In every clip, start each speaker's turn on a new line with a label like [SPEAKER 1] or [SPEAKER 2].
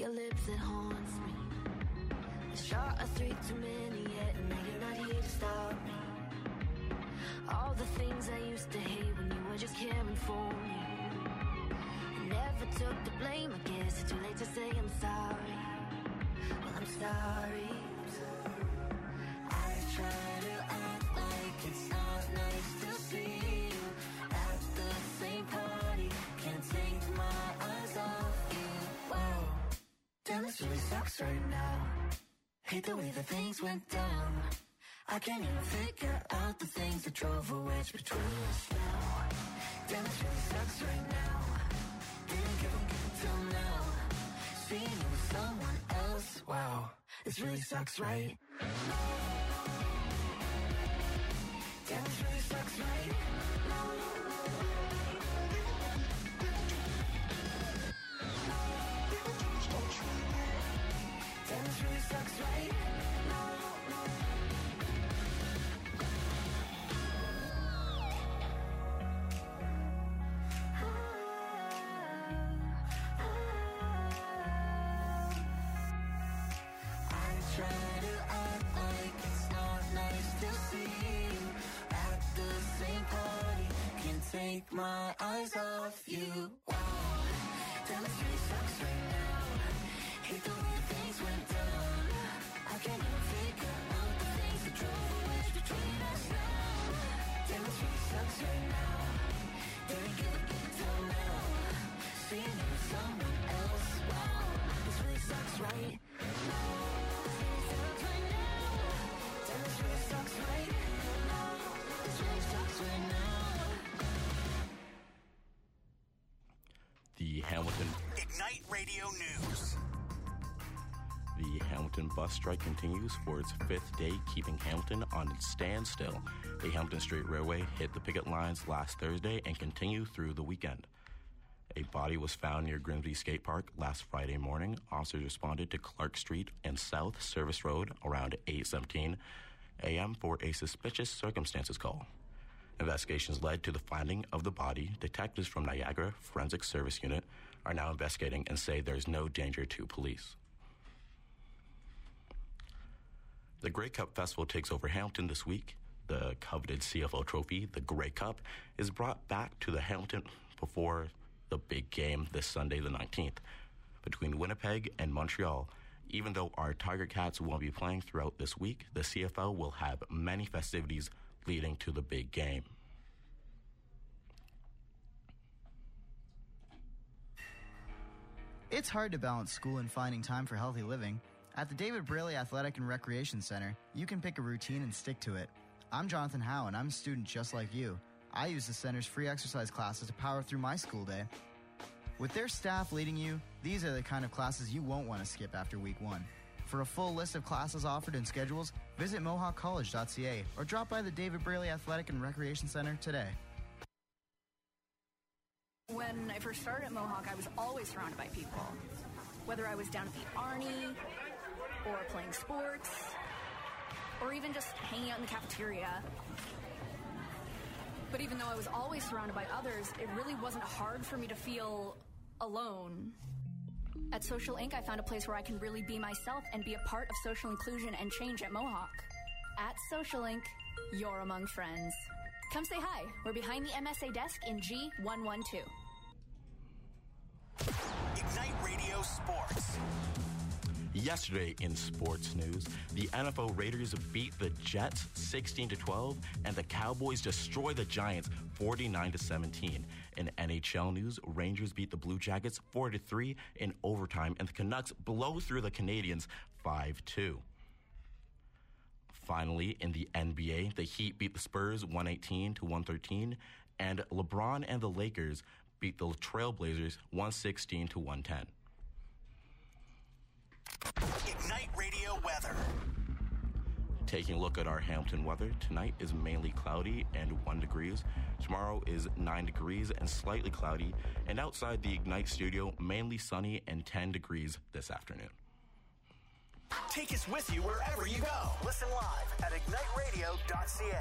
[SPEAKER 1] your lips that haunts me. I shot a 3 too many yet, and now you're not here to stop me. All the things I used to hate when you were just caring for me. I never took the blame, I guess it's too late to say I'm sorry. Well, I'm sorry. I try to act like it's not nice to see you at the same party. Can't take my eyes off you. Wow, damn, this really sucks right now. Hate the way that things went down. I can't even figure out the things that drove a wedge between us now. Damn, this really sucks right now. Didn't give a till now. Seeing you with someone else. Wow, this really sucks, right? Damn, this really sucks, right? Damn, this really sucks, right? Take my eyes off you. Wow, damn, this really sucks right now. Hate the way things went down. I can't even figure out the things that drove a wedge between us now. Damn, this really sucks right now. Didn't give a till now. Seeing you with someone else. Wow, this really sucks right now. Damn, this really sucks right now. This really sucks right now.
[SPEAKER 2] The Hamilton
[SPEAKER 3] Ignite Radio News.
[SPEAKER 2] The Hamilton bus strike continues for its 5th day, keeping Hamilton on its standstill. The Hamilton Street Railway hit the picket lines last Thursday and continued through the weekend. A body was found near Grimsby Skate Park last Friday morning. Officers responded to Clark Street and South Service Road around 8:17 a.m. for a suspicious circumstances call. Investigations led to the finding of the body. Detectives from Niagara Forensic Service Unit are now investigating and say there is no danger to police. The Grey Cup Festival takes over Hamilton this week. The coveted CFL trophy, the Grey Cup, is brought back to the Hamilton before the big game this Sunday, the 19th, between Winnipeg and Montreal. Even though our Tiger Cats won't be playing throughout this week, the CFL will have many festivities leading to the big game.
[SPEAKER 4] It's hard to balance school and finding time for healthy living. At the David Braley Athletic and Recreation Center, you can pick a routine and stick to it. I'm Jonathan Howe, and I'm a student just like you. I use the center's free exercise classes to power through my school day. With their staff leading you, these are the kind of classes you won't want to skip after week 1. For a full list of classes offered and schedules, visit mohawkcollege.ca or drop by the David Braley Athletic and Recreation Center today.
[SPEAKER 5] When I first started at Mohawk, I was always surrounded by people. Whether I was down at the Arnie, or playing sports, or even just hanging out in the cafeteria. But even though I was always surrounded by others, it really wasn't hard for me to feel alone. At Social Inc., I found a place where I can really be myself and be a part of social inclusion and change at Mohawk. At Social Inc., you're among friends. Come say hi. We're behind the MSA desk in G112.
[SPEAKER 3] Ignite Radio Sports.
[SPEAKER 2] Yesterday in sports news, the NFL Raiders beat the Jets 16-12, and the Cowboys destroy the Giants 49-17. In NHL news, Rangers beat the Blue Jackets 4-3 in overtime, and the Canucks blow through the Canadiens 5-2. Finally, in the NBA, the Heat beat the Spurs 118-113, and LeBron and the Lakers beat the Trailblazers 116-110.
[SPEAKER 3] Ignite Radio weather.
[SPEAKER 2] Taking a look at our Hamilton weather, tonight is mainly cloudy and 1 degree. Tomorrow is 9 degrees and slightly cloudy, and outside the Ignite studio, mainly sunny and 10 degrees this afternoon.
[SPEAKER 3] Take us with you wherever you go. Listen live at igniteradio.ca.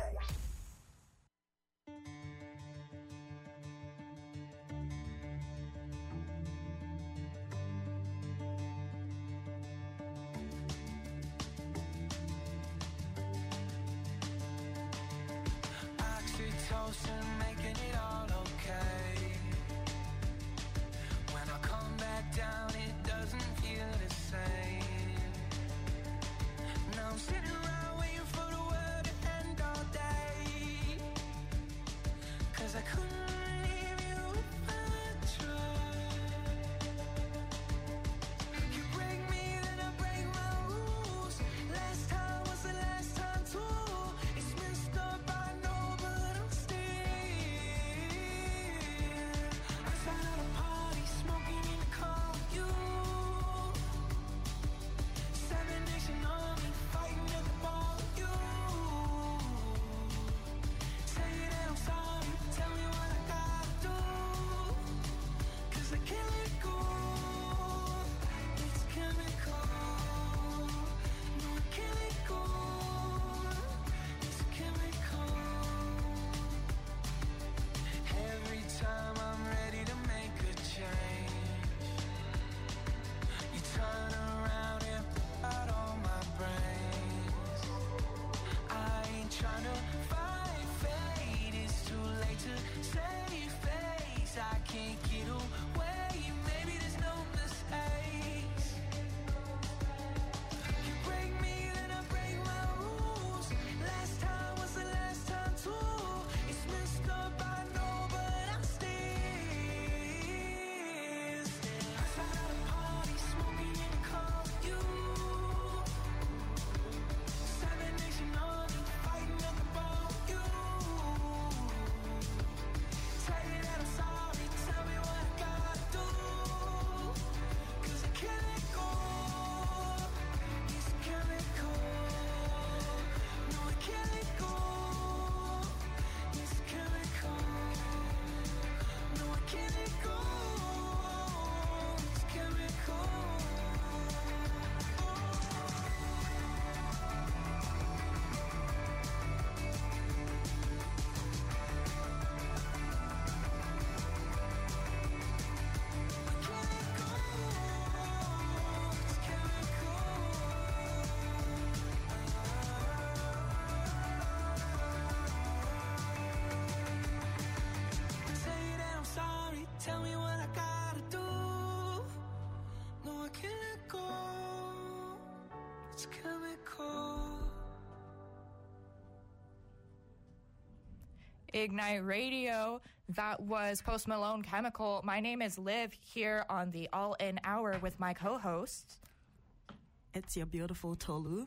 [SPEAKER 6] Ignite Radio. That was Post Malone, Chemical. My name is Liv, here on the All In Hour with my co-host.
[SPEAKER 7] It's your beautiful Tolu.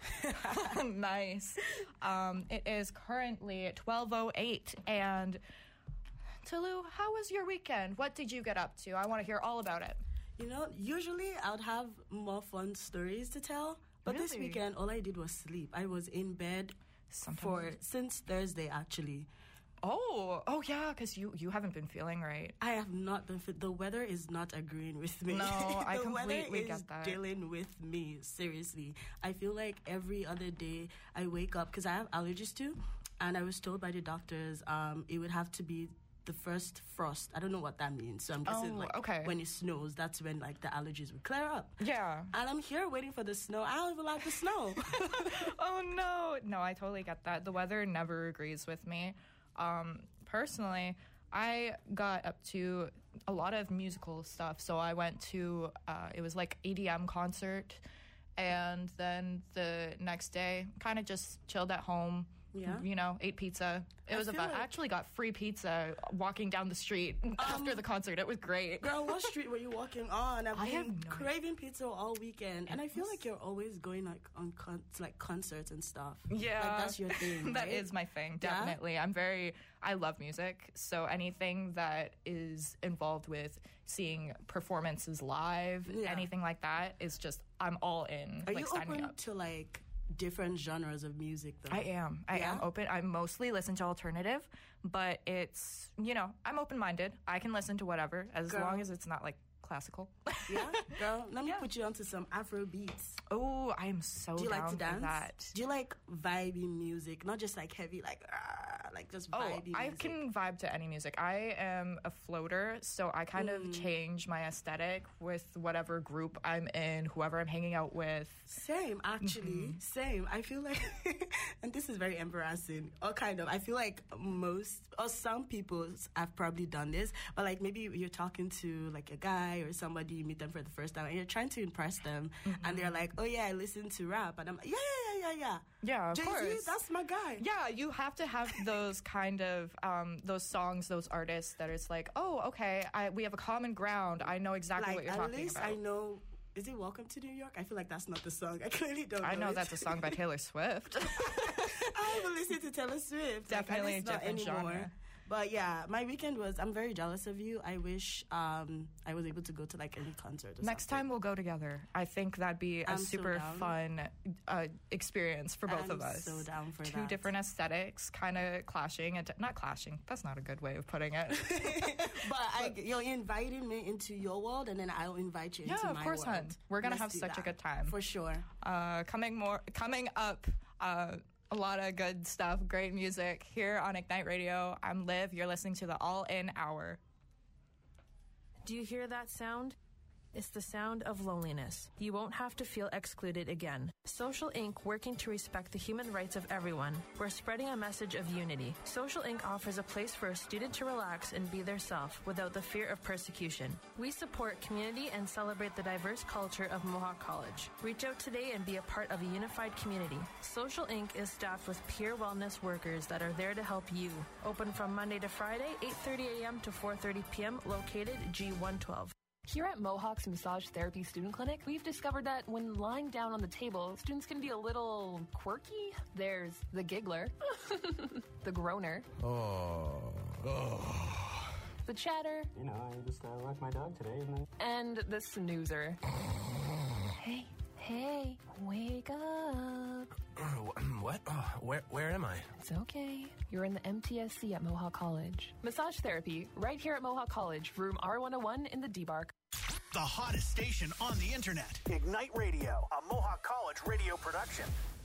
[SPEAKER 6] Nice. It is currently 12:08, and Tolu, how was your weekend? What did you get up to? I want to hear all about it.
[SPEAKER 7] You know, usually I would have more fun stories to tell, but this weekend all I did was sleep. I was in bed since Thursday, actually.
[SPEAKER 6] Oh yeah, because you haven't been feeling right.
[SPEAKER 7] I have not been fit. The weather is not agreeing with me.
[SPEAKER 6] No, I completely
[SPEAKER 7] get that. The weather is dealing with me, seriously. I feel like every other day I wake up, because I have allergies too, and I was told by the doctors it would have to be the first frost. I don't know what that means, so I'm guessing when it snows, that's when like the allergies would clear up.
[SPEAKER 6] Yeah.
[SPEAKER 7] And I'm here waiting for the snow. I don't even like the snow.
[SPEAKER 6] Oh no. No, I totally get that. The weather never agrees with me. Personally, I got up to a lot of musical stuff. So I went to, it was like EDM concert, and then the next day kind of just chilled at home. Yeah. You know, ate pizza. I actually got free pizza walking down the street after the concert. It was great.
[SPEAKER 7] Girl, what street were you walking on? I've been craving pizza all weekend. And I feel like you're always going like on concerts and stuff.
[SPEAKER 6] Yeah.
[SPEAKER 7] Like that's your thing,
[SPEAKER 6] That
[SPEAKER 7] right?
[SPEAKER 6] is my thing, definitely. Yeah? I love music. So anything that is involved with seeing performances live, anything like that is just, I'm all in.
[SPEAKER 7] Are you open to like different genres of music, though?
[SPEAKER 6] I am open. I mostly listen to alternative, but it's, you know, I'm open-minded. I can listen to whatever as long as it's not like classical.
[SPEAKER 7] Yeah, girl, let me put you onto some Afro beats.
[SPEAKER 6] Oh, I'm so
[SPEAKER 7] Do you
[SPEAKER 6] down
[SPEAKER 7] like to dance?
[SPEAKER 6] For that.
[SPEAKER 7] Do you like vibey music, not just like heavy, like just vibey music?
[SPEAKER 6] I can vibe to any music. I am a floater, so I kind of change my aesthetic with whatever group I'm in, whoever I'm hanging out with.
[SPEAKER 7] Same, actually. Same. I feel like, and this is very embarrassing, or kind of, I feel like some people have probably done this, but like maybe you're talking to like a guy or somebody, you meet them for the first time, and you're trying to impress them, and they're like, oh yeah, I listen to rap, and I'm like,
[SPEAKER 6] yeah, of
[SPEAKER 7] Jay-Z,
[SPEAKER 6] course,
[SPEAKER 7] that's my guy.
[SPEAKER 6] Yeah, you have to have those kind of those songs, those artists that it's like, oh, okay, we have a common ground. I know exactly what you're talking about.
[SPEAKER 7] At least I know. Is it Welcome to New York? I feel like that's not the song. I clearly don't know.
[SPEAKER 6] I know that's a song by Taylor Swift.
[SPEAKER 7] I haven't listened to Taylor Swift.
[SPEAKER 6] Definitely a different genre.
[SPEAKER 7] But yeah, my weekend I'm very jealous of you. I wish I was able to go to like any concert or
[SPEAKER 6] Next time we'll go together. I think that'd be a super fun experience for both of us.
[SPEAKER 7] I'm so down for that.
[SPEAKER 6] Two different aesthetics kind of clashing. Not clashing. That's not a good way of putting it.
[SPEAKER 7] but you're inviting me into your world, and then I'll invite you into my world.
[SPEAKER 6] Yeah, of course, hon. We're going to have such a good time.
[SPEAKER 7] For sure.
[SPEAKER 6] Coming up, a lot of good stuff, great music here on Ignite Radio. I'm Liv. You're listening to the All In Hour.
[SPEAKER 8] Do you hear that sound? It's the sound of loneliness. You won't have to feel excluded again. Social Inc., working to respect the human rights of everyone. We're spreading a message of unity. Social Inc. offers a place for a student to relax and be their self without the fear of persecution. We support community and celebrate the diverse culture of Mohawk College. Reach out today and be a part of a unified community. Social Inc. is staffed with peer wellness workers that are there to help you. Open from Monday to Friday, 8:30 a.m. to 4:30 p.m., located G112.
[SPEAKER 9] Here at Mohawk's Massage Therapy Student Clinic, we've discovered that when lying down on the table, students can be a little quirky. There's the giggler, the groaner, the chatter,
[SPEAKER 10] I just walked my dog today,
[SPEAKER 9] and the snoozer. Hey, wake up.
[SPEAKER 10] What? Where am I?
[SPEAKER 9] It's okay. You're in the MTSC at Mohawk College. Massage therapy, right here at Mohawk College, room R101 in the D-Bark.
[SPEAKER 3] The hottest station on the internet. Ignite Radio, a Mohawk College radio production.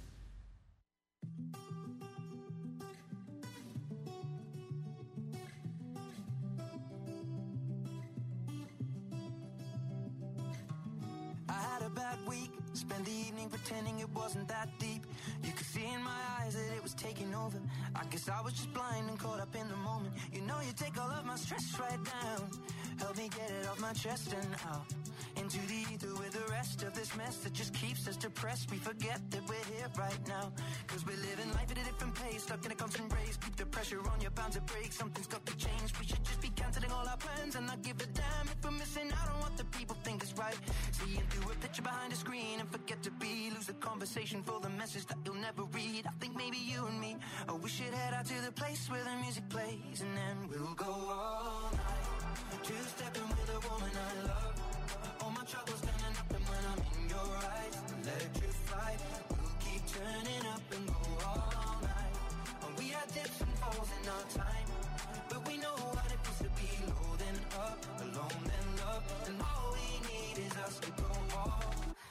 [SPEAKER 11] I had a bad week, spent the evening pretending it wasn't that deep. You could see in my eyes that it was taking over. I guess I was just blind and caught up in the moment. You know you take all of my stress right down. Help me get it off my chest and out into the ether with the rest. rest of this mess that just keeps us depressed. We forget that we're here right now, cause we're living life at a different pace, stuck in a constant race. Keep the pressure on, you're bound to break. Something's got to change. We should just be cancelling all our plans and not give a damn if we're missing out on what the people think is right. Seeing through a picture behind a screen and forget to be, lose the conversation for the message that you'll never read. I think maybe you and me, oh, we should head out to the place where the music plays, and then we'll go all night, two-stepping with a woman I love. All my troubles standing up, and when I'm in your eyes, electrified. We'll keep turning up and go all night. And we had dips and falls in our time, but we know what it feels to be low then up, alone then love. And all we need is us to go all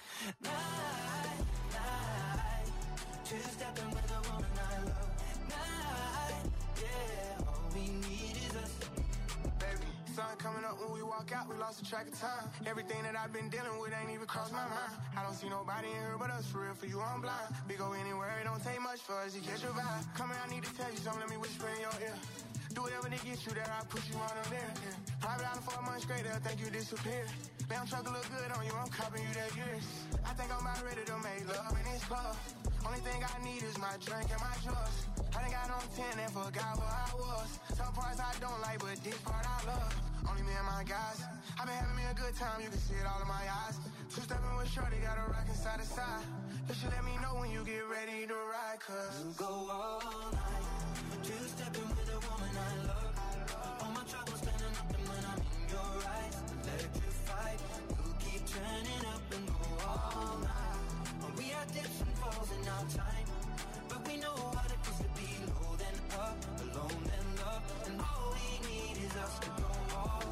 [SPEAKER 11] night, night. Two-stepping with a woman I love. Night, yeah. All we need is us.
[SPEAKER 12] Baby, sun coming up when we walk out, we lost the track of time. Everything that I've been dealing with ain't even crossed my mind. I don't see nobody in here but us, for real, for you I'm blind. We go anywhere, it don't take much for us to catch your vibe. Come here, I need to tell you something, let me whisper in your ear. Do whatever to get you there, I'll push you on them there. Yeah. Private island for a month straight, they'll think you disappeared. Damn truck look good on you, I'm copping you that years. I think I'm about ready to make love in this club. Only thing I need is my drink and my drugs. I done got on 10 and forgot where I was. Some parts I don't like, but this part I love. Only me and my guys. I've been having me a good time, you can see it all in my eyes. Two-stepping with shorty, got a rockin' side to side. You should let me know when you get ready to ride, cause
[SPEAKER 11] we'll go all night, two-stepping with a woman I love. All my troubles standing up, and when I'm in your eyes, electrified. We'll keep turning up and go all night. And we had dips and falls in our time, but we know what it feels to be low then up, alone then love. And all we need is us to go all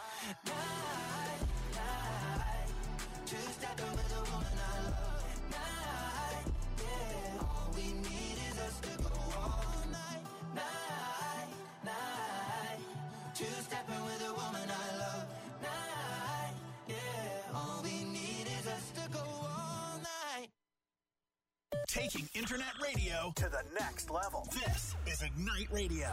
[SPEAKER 11] night, night. Two-stepping with a woman I love. Night, yeah. All we need is us to go all night, night, night. Two-stepping with a woman I love. Night, yeah. All we need is us to go all night.
[SPEAKER 3] Taking internet radio to the next level. This is Ignite Radio.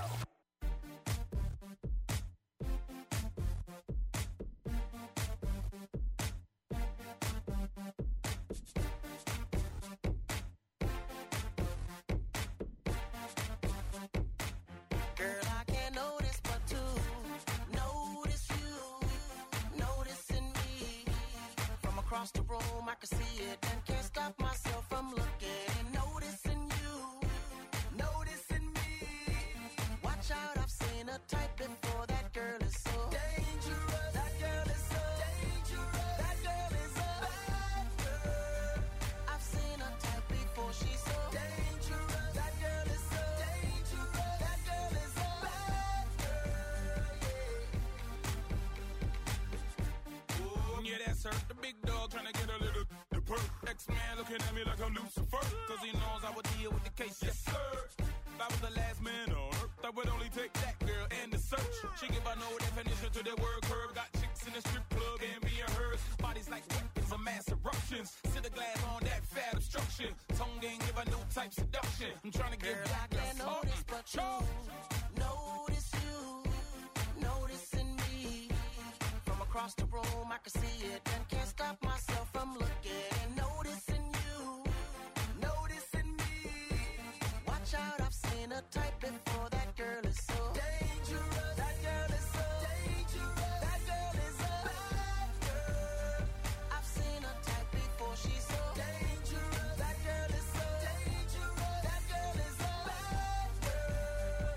[SPEAKER 13] Across the room, I can see it and can't stop myself from looking. Noticing you, noticing me. Watch out, I've seen a type before. That girl is so dangerous. That girl is so dangerous. That girl is a bad girl. I've seen a type before. She's so dangerous. That girl is so dangerous. That girl is a bad girl.
[SPEAKER 14] Yeah, that's her, the big dog trying to get a little the perk. X-Man looking at me like I'm Lucifer, cause he knows I would deal with the case, yes sir. If I was the last man on earth, I would only take that girl and the search. She give a no definition to the word curve. Got chicks in the strip club and being hers. Bodies like weapons of mass eruptions. Sit the glass on that fat obstruction. Tongue game give a new type seduction. I'm trying to get
[SPEAKER 13] girl,
[SPEAKER 14] back
[SPEAKER 13] I can't notice but you. Notice you, noticing me. From across the room, I can see it and can't stop myself from looking. Noticing you, noticing me. Watch out, I've seen a type before. That girl is so dangerous. That girl is so dangerous. That girl is a bad girl. I've seen a type before. She's so dangerous. That girl is so dangerous. That girl is a bad girl.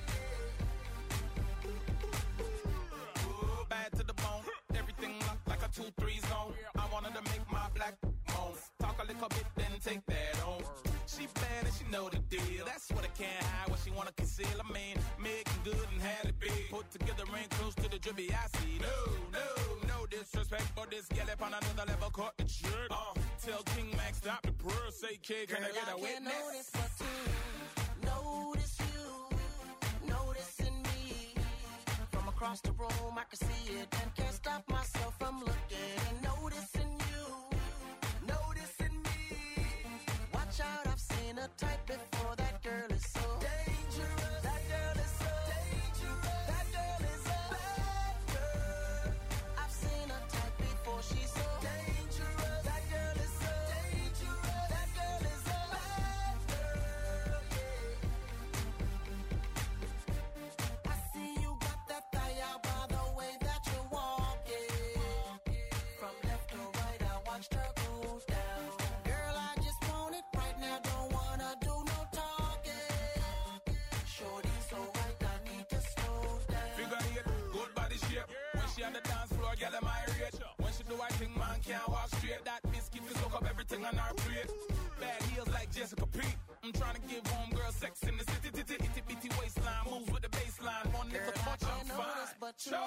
[SPEAKER 14] Ooh, bad to the bone. Everything looked like a 2-3 zone. I wanted to make my black moan. Talk a little bit, then take that on. She bad and she know the deal. That's what I can't hide, what she wanna conceal. I mean, making good and had it big. Put together ain't close to the drippy I see. No disrespect, but this gal up on another level caught the trick. Tell King Max stop the prayer, say kid, can I get a witness?
[SPEAKER 13] Notice but two. Notice you, noticing me. From across the room, I can see it and can't stop myself from looking. Noticing you, noticing me. Watch out, I've seen a type before. That girl is so dangerous. That girl is so dangerous. That girl is a bad girl. I've seen a type before. She's so dangerous. That girl
[SPEAKER 14] floor, girl, am I rich? When she do I think man can't walk straight. That biscuit will soak up everything on our plate. Bad heels like Jessica Pete. I'm trying to give homegirl sex in the city. Itty bitty waistline, moves with the baseline. One little touch, I'm fine.
[SPEAKER 13] But you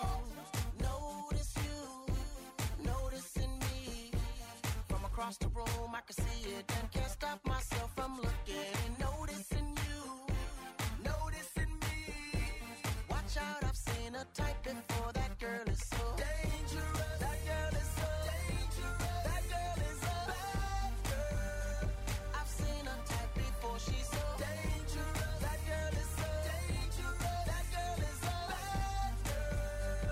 [SPEAKER 13] noticing me. From across the room, I can see it and can't stop myself from looking. Noticing you, noticing me. Watch out, I've seen a type before. That girl is so dangerous. That girl is so dangerous. That girl is a bad girl. I've seen a type before. She's so dangerous. That girl is so dangerous. That girl is a bad girl.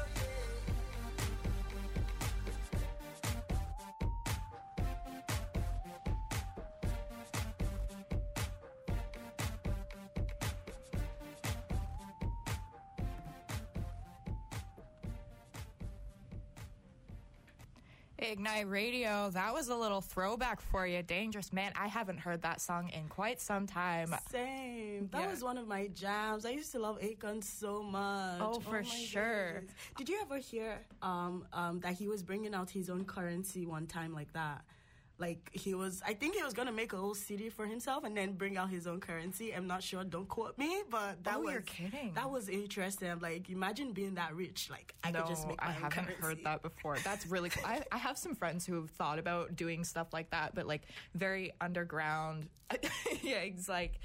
[SPEAKER 6] Ignite Radio, that was a little throwback for you. Dangerous Man. I haven't heard that song in quite some time.
[SPEAKER 7] Same. That was one of my jams. I used to love Akon so much.
[SPEAKER 6] Oh, for sure.
[SPEAKER 7] Goodness. Did you ever hear that he was bringing out his own currency one time like that? Like, I think he was going to make a whole CD for himself and then bring out his own currency. I'm not sure, don't quote me, but
[SPEAKER 6] you're kidding.
[SPEAKER 7] That was interesting. I'm like, imagine being that rich. Like, I could just make my own currency.
[SPEAKER 6] I haven't heard that before. That's really cool. I have some friends who have thought about doing stuff like that, but like very underground. Yeah, it's like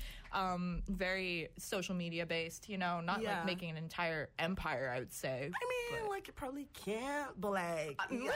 [SPEAKER 6] very social media based, not like making an entire empire, I would say.
[SPEAKER 7] I mean, like, you probably can't, but like,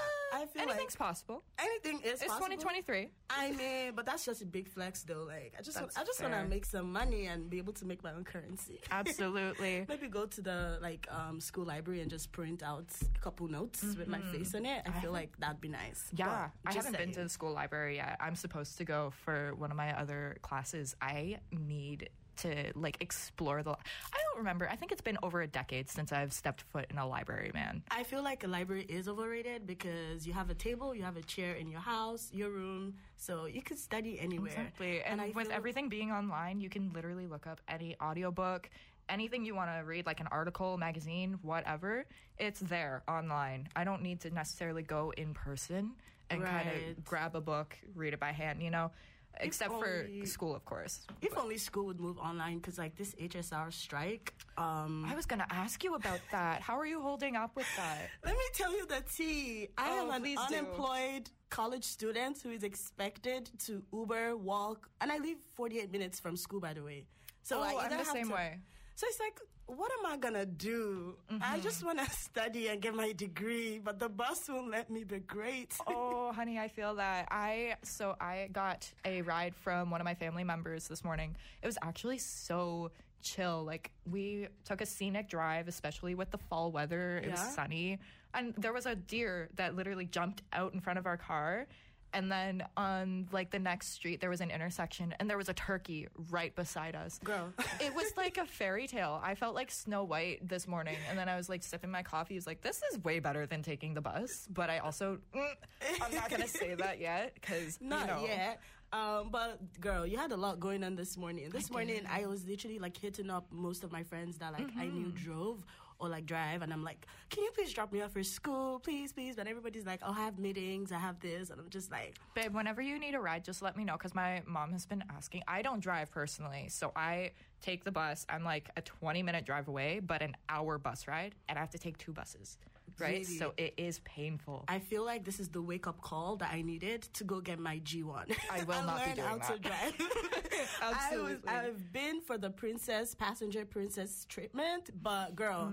[SPEAKER 7] I feel
[SPEAKER 6] anything's possible.
[SPEAKER 7] Anything is possible.
[SPEAKER 6] It's 2023.
[SPEAKER 7] I mean, but that's just a big flex, though. Like, I just want to make some money and be able to make my own currency.
[SPEAKER 6] Absolutely.
[SPEAKER 7] Maybe go to the school library and just print out a couple notes with my face on it. I feel like that'd be nice.
[SPEAKER 6] Yeah, I haven't been to the school library yet. I'm supposed to go for one of my other classes. I need to explore I don't remember. I think it's been over a decade since I've stepped foot in a library, man.
[SPEAKER 7] I feel like a library is overrated because you have a table, you have a chair in your house, your room, so you can study anywhere.
[SPEAKER 6] Exactly. And with everything being online, you can literally look up any audiobook, anything you want to read, like an article, magazine, whatever, it's there online. I don't need to necessarily go in person and kind of grab a book, read it by hand, Except for school, of course.
[SPEAKER 7] If only school would move online, because this HSR strike.
[SPEAKER 6] I was going to ask you about that. How are you holding up with that?
[SPEAKER 7] Let me tell you the tea. I am an unemployed college student who is expected to Uber, walk, and I live 48 minutes from school, by the way. So
[SPEAKER 6] I'm the same way.
[SPEAKER 7] So it's like, what am I going to do? I just want to study and get my degree, but the bus won't let me be great.
[SPEAKER 6] Oh, honey, I feel that. I got a ride from one of my family members this morning. It was actually so chill. We took a scenic drive, especially with the fall weather. It was sunny. And there was a deer that literally jumped out in front of our car. And then on the next street, there was an intersection, and there was a turkey right beside us.
[SPEAKER 7] Girl.
[SPEAKER 6] It was like a fairy tale. I felt like Snow White this morning, and then I was sipping my coffee. I was like, this is way better than taking the bus. But I also, I'm not going to say that yet, because,
[SPEAKER 7] Not yet. But girl, you had a lot going on this morning. This morning, I was literally hitting up most of my friends that I knew drove or drive, and I'm like, can you please drop me off for school, please? But everybody's like, oh, I have meetings, I have this, and I'm just like,
[SPEAKER 6] babe, whenever you need a ride, just let me know, because my mom has been asking. I don't drive personally, so I take the bus. I'm a 20-minute drive away, but an hour bus ride, and I have to take 2 buses. Right?
[SPEAKER 7] Really?
[SPEAKER 6] So it is painful.
[SPEAKER 7] I feel like this is the wake-up call that I needed to go get my G1.
[SPEAKER 6] I will not be doing
[SPEAKER 7] how
[SPEAKER 6] that.
[SPEAKER 7] To drive.
[SPEAKER 6] Absolutely.
[SPEAKER 7] I've been for the passenger princess treatment, but girl,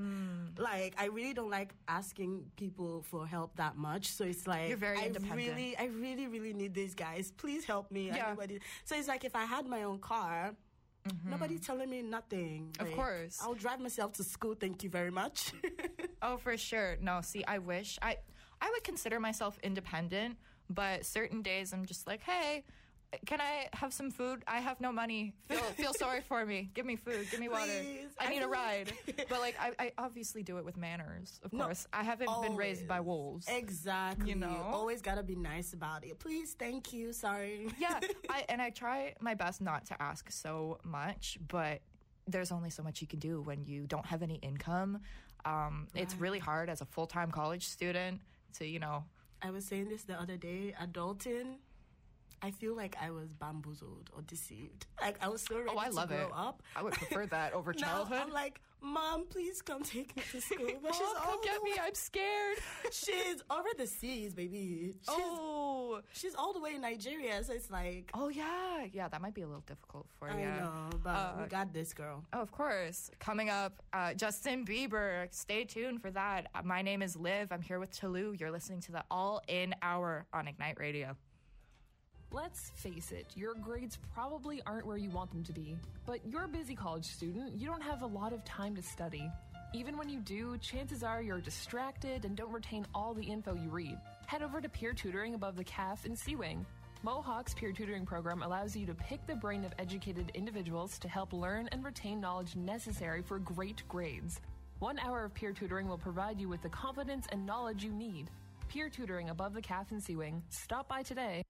[SPEAKER 7] I really don't like asking people for help that much. So it's
[SPEAKER 6] you're very independent.
[SPEAKER 7] I really, really need these guys. Please help me.
[SPEAKER 6] Yeah.
[SPEAKER 7] Anybody. So it's if I had my own car, nobody's telling me nothing.
[SPEAKER 6] Of course.
[SPEAKER 7] I'll drive myself to school, thank you very much.
[SPEAKER 6] Oh, for sure. No, see, I wish. I would consider myself independent, but certain days I'm just like, hey, can I have some food? I have no money. Feel sorry for me. Give me food. Give me water.
[SPEAKER 7] Please.
[SPEAKER 6] I need a ride. But I obviously do it with manners, of course. I haven't been raised by wolves.
[SPEAKER 7] Exactly. Always got to be nice about it. Please, thank you. Sorry.
[SPEAKER 6] Yeah. I try my best not to ask so much, but there's only so much you can do when you don't have any income. It's really hard as a full-time college student to,
[SPEAKER 7] I was saying this the other day, adulting, I feel like I was bamboozled or deceived. Like, I was so ready to grow up.
[SPEAKER 6] I would prefer that over childhood.
[SPEAKER 7] I'm like, Mom, please come take me to school. But
[SPEAKER 6] Mom, come get me. I'm scared.
[SPEAKER 7] She's over the seas, baby. She's all the way in Nigeria, so it's like...
[SPEAKER 6] Oh, yeah. Yeah, that might be a little difficult for you.
[SPEAKER 7] I know, but we got this, girl.
[SPEAKER 6] Oh, of course. Coming up, Justin Bieber. Stay tuned for that. My name is Liv. I'm here with Talu. You're listening to the All In Hour on Ignite Radio.
[SPEAKER 9] Let's face it, your grades probably aren't where you want them to be. But you're a busy college student, you don't have a lot of time to study. Even when you do, chances are you're distracted and don't retain all the info you read. Head over to Peer Tutoring above the CAF in Sea-Wing. Mohawk's peer tutoring program allows you to pick the brain of educated individuals to help learn and retain knowledge necessary for great grades. 1 hour of peer tutoring will provide you with the confidence and knowledge you need. Peer Tutoring above the CAF in Sea-Wing. Stop by today.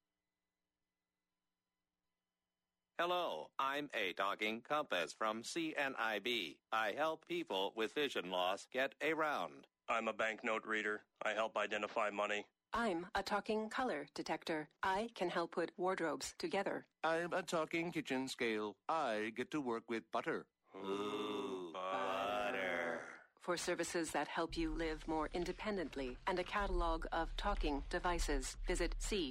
[SPEAKER 15] Hello, I'm A Talking Compass from CNIB. I help people with vision loss get around.
[SPEAKER 10] I'm a banknote reader. I help identify money.
[SPEAKER 16] I'm a talking color detector. I can help put wardrobes together.
[SPEAKER 15] I'm a talking kitchen scale. I get to work with butter.
[SPEAKER 10] Ooh, butter.
[SPEAKER 16] For services that help you live more independently and a catalog of talking devices, visit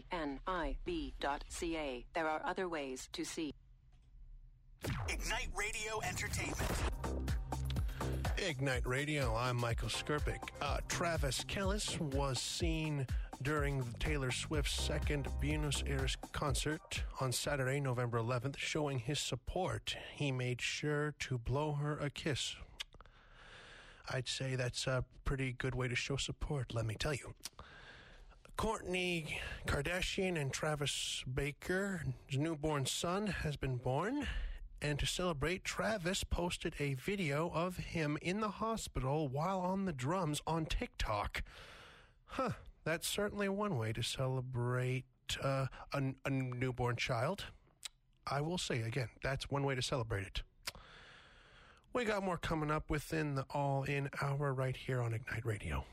[SPEAKER 16] cnib.ca. There are other ways to see.
[SPEAKER 3] Ignite Radio Entertainment.
[SPEAKER 17] Ignite Radio, I'm Michael Skirpick. Travis Kelce was seen during Taylor Swift's second Buenos Aires concert on Saturday, November 11th, showing his support. He made sure to blow her a kiss. I'd say that's a pretty good way to show support, let me tell you. Kourtney Kardashian and Travis Baker's newborn son has been born. And to celebrate, Travis posted a video of him in the hospital while on the drums on TikTok. That's certainly one way to celebrate a newborn child. I will say, again, that's one way to celebrate it. We got more coming up within the All-In Hour right here on Ignite Radio.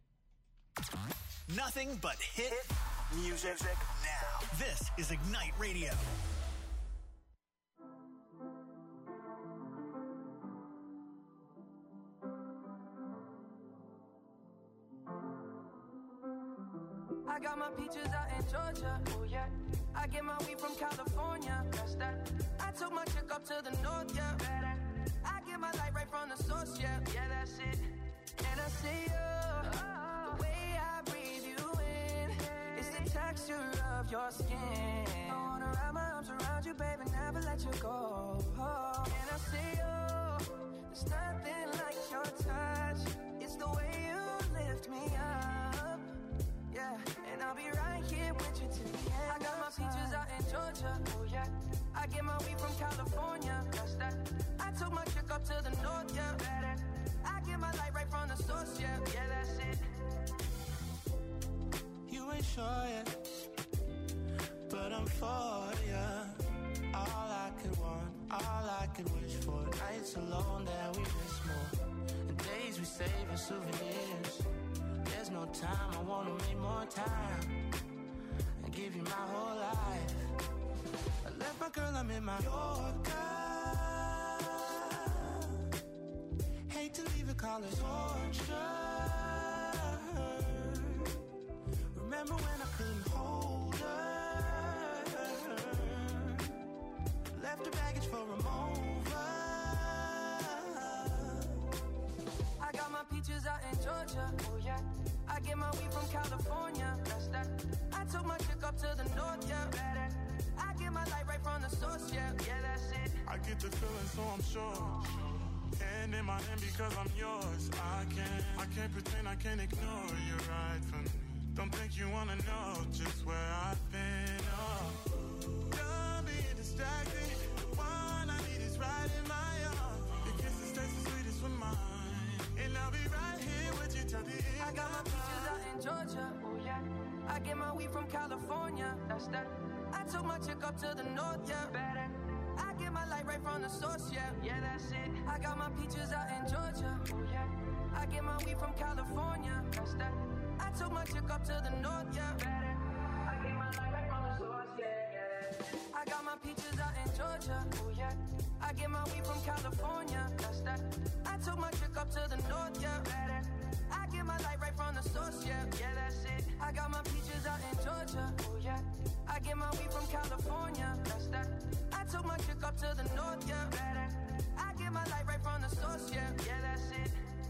[SPEAKER 3] Nothing but hit music now. This is Ignite Radio.
[SPEAKER 18] I got my peaches out in Georgia, oh yeah. I get my weed from California, that's that. I took my chick up to the north, yeah. I get my light right from the source, yeah. Yeah, that's it. And I see the way I breathe you in, it's the texture of your skin. I wanna wrap my arms around you, baby, never let you go. And I see there's nothing like your touch. It's the way you lift me up. Yeah, and I'll be right here with you till the end. I got my peaches out in Georgia, oh yeah. I get my weed from California, that's that. I took my chick up to the north, yeah. I get my light right from the source, yeah. Yeah, that's it.
[SPEAKER 19] You ain't sure yet, but I'm for ya. All I could want, all I could wish for. Nights alone that we miss more, and days we save as souvenirs. There's no time, I wanna make more time and give you my whole life. I left my girl, I'm in my Yorker. Hate to leave it, call it torture. Remember when I couldn't hold her? Left her baggage for a mover.
[SPEAKER 18] I got my peaches out in Georgia, oh yeah. I get my weed from California, that's that. I took my chick up to the north, yeah. I get my light right from the source, yeah. Yeah, that's it.
[SPEAKER 20] I get the feeling, so I'm sure. Hand in my hand because I'm yours. I can't pretend, I can't ignore you right from me. Don't think you wanna know just where I've been. Oh, don't be distracted. The one I need is right in my arms. Your kisses taste the sweetest with mine, and I'll be right here with you till the end.
[SPEAKER 18] I got my peaches out in Georgia, oh yeah. I get my weed from California, that's that. I took my chick up to the north, yeah. I get my light right from the source, yeah. Yeah, that's it. I got my peaches out in Georgia, oh yeah. I get my weed from California. I took my chick up to the north, yeah. I get my life right from the source, yeah. I got my peaches out in Georgia, oh yeah. I get my weed from California. I took my chick up to the north, yeah. I get my life right from the source, yeah. Yeah, that's it. I got my peaches out in Georgia, oh yeah. I get my weed from California. I took my chick up to the north, yeah. I get my life right from the source, yeah. Yeah, that's it.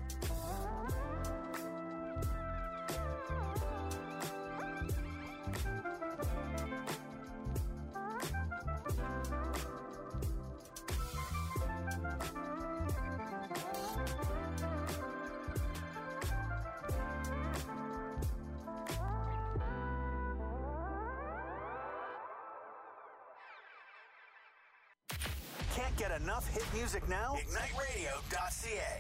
[SPEAKER 3] Can't get enough hit music now? IgniteRadio.ca.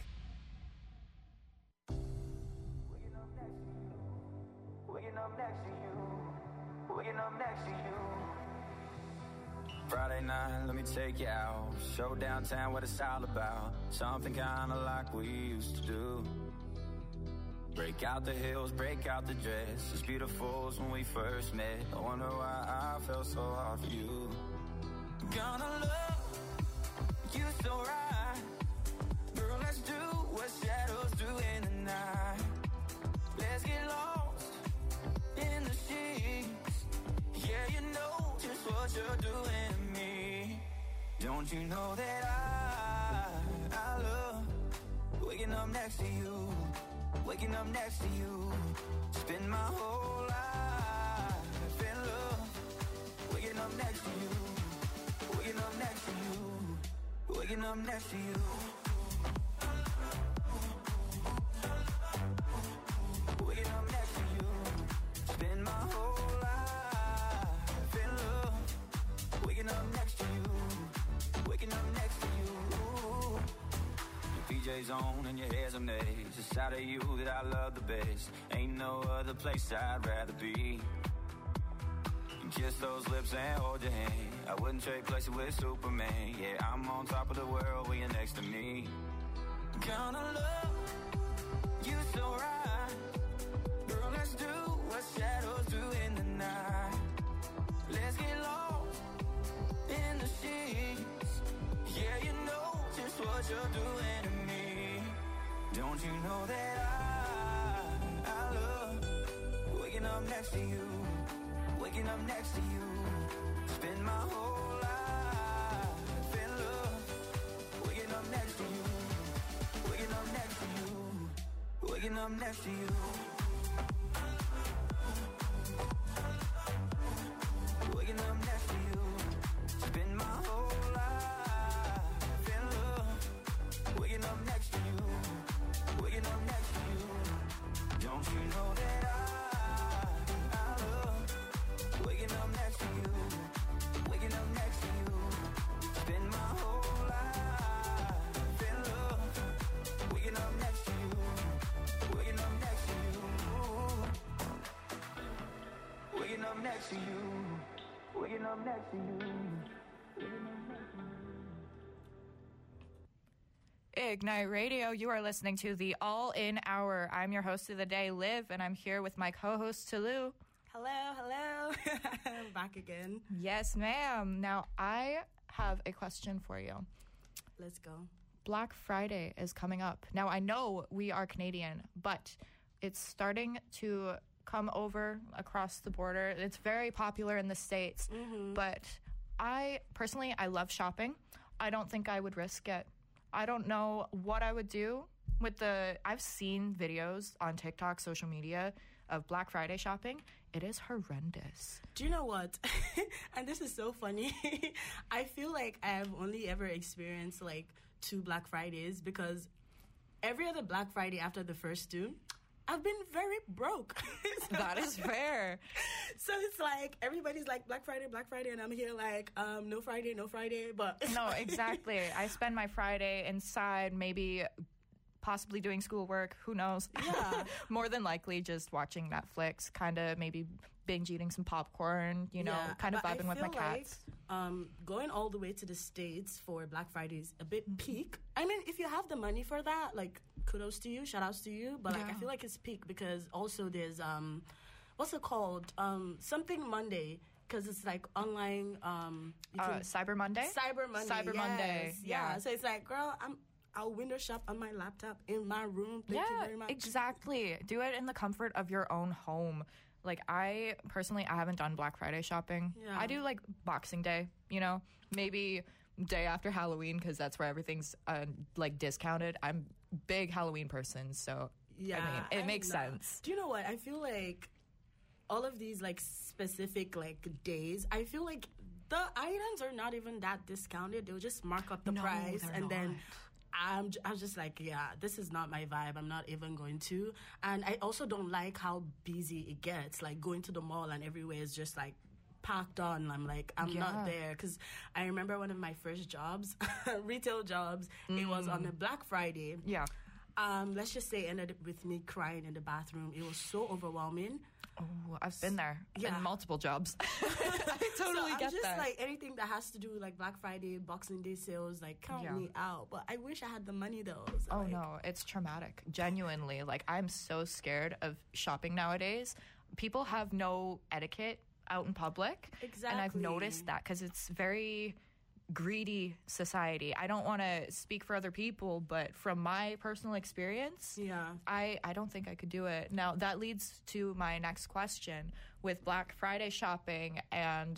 [SPEAKER 18] Waking up next to you. Waking up next to you.
[SPEAKER 21] Friday night, let me take you out. Show downtown what it's all about. Something kinda like we used to do. Break out the heels, break out the dress. As beautiful as when we first met. I wonder why I felt so hard for you. Gonna love you so right. Girl, let's do what shadows do in the night. Let's get lost in the sheets. Yeah, you know just what you're doing to me. Don't you know that I love waking up next to you. Waking up next to you. Spend my whole life in love. Waking up next to you. Waking up next to you. Waking up next to you. Waking up next to you. Spend my whole life in love. Waking up next to you. Waking up next to you. Your PJs on and your hair's amazing. It's the side of you that I love the best. Ain't no other place I'd rather be. Kiss those lips and hold your hand. I wouldn't trade places with Superman. Yeah, I'm on top of the world when you're next to me. Gonna love you so right. Girl, let's do what shadows do in the night. Let's get lost in the sheets. Yeah, you know just what you're doing to me. Don't you know that I love waking up next to you. Waking up next to you. Spend my whole life in love. Waking up next to you. Waking up next to you. Waking up next to you. Waking up next to you. Spend my whole life in love. Waking up next to you. Waking up next to you. Don't you know that I love waking up next to you, waking up next to you. Spend my whole life in love. Waking up next to you, waking up next to you. Waking up next to you, waking up next to you.
[SPEAKER 6] Ignite Radio, you are listening to the All In Hour. I'm your host of the day, Liv, and I'm here with my co-host, Tulu.
[SPEAKER 7] Hello. Back again.
[SPEAKER 6] Yes, ma'am. Now, I have a question for you.
[SPEAKER 7] Let's go.
[SPEAKER 6] Black Friday is coming up. Now, I know we are Canadian, but it's starting to come over across the border. It's very popular in the States, but I love shopping. I don't think I would risk it. I don't know what I would do with I've seen videos on TikTok, social media, of Black Friday shopping. It is horrendous.
[SPEAKER 7] Do you know what? And this is so funny. I feel like I've only ever experienced like 2 Black Fridays because every other Black Friday after the first 2, I've been very broke.
[SPEAKER 6] That is fair.
[SPEAKER 7] So it's like everybody's like Black Friday, and I'm here like no Friday, but
[SPEAKER 6] no, exactly. I spend my Friday inside, maybe possibly doing schoolwork, who knows?
[SPEAKER 7] Yeah.
[SPEAKER 6] More than likely just watching Netflix, kind of maybe binge eating some popcorn, kind of vibing with my cats.
[SPEAKER 7] Going all the way to the States for Black Friday is a bit peak. I mean, if you have the money for that, like, kudos to you, shout outs to you. But like I feel like it's peak because also there's what's it called? Something Monday. Because it's like online.
[SPEAKER 6] Cyber Monday?
[SPEAKER 7] Cyber Monday.
[SPEAKER 6] Cyber Monday.
[SPEAKER 7] Yeah. So it's like, girl, I'll window shop on my laptop in my room. Thank you very much.
[SPEAKER 6] Exactly. Do it in the comfort of your own home. Like, I haven't done Black Friday shopping. Yeah. I do, like, Boxing Day, you know? Maybe day after Halloween, because that's where everything's, like, discounted. I'm a big Halloween person, so, I mean, it makes sense.
[SPEAKER 7] Do you know what? I feel like all of these, like, specific, like, days, I feel like the items are not even that discounted. They'll just mark up the price, and then I'm just like, yeah, this is not my vibe. I'm not even going to. And I also don't like how busy it gets, like, going to the mall and everywhere is just, like, packed on. I'm like, I'm not there. Because I remember one of my first jobs, retail jobs, it was on a Black Friday.
[SPEAKER 6] Yeah.
[SPEAKER 7] Let's just say it ended with me crying in the bathroom. It was so overwhelming.
[SPEAKER 6] Oh, I've been there in multiple jobs. I totally get that.
[SPEAKER 7] I'm just like, anything that has to do with like Black Friday, Boxing Day sales, like count me out. But I wish I had the money though. So,
[SPEAKER 6] no, it's traumatic. Genuinely. Like, I'm so scared of shopping nowadays. People have no etiquette out in public.
[SPEAKER 7] Exactly.
[SPEAKER 6] And I've noticed that because it's very greedy society. I don't want to speak for other people, but from my personal experience, I don't think I could do it. Now, that leads to my next question. With Black Friday shopping and,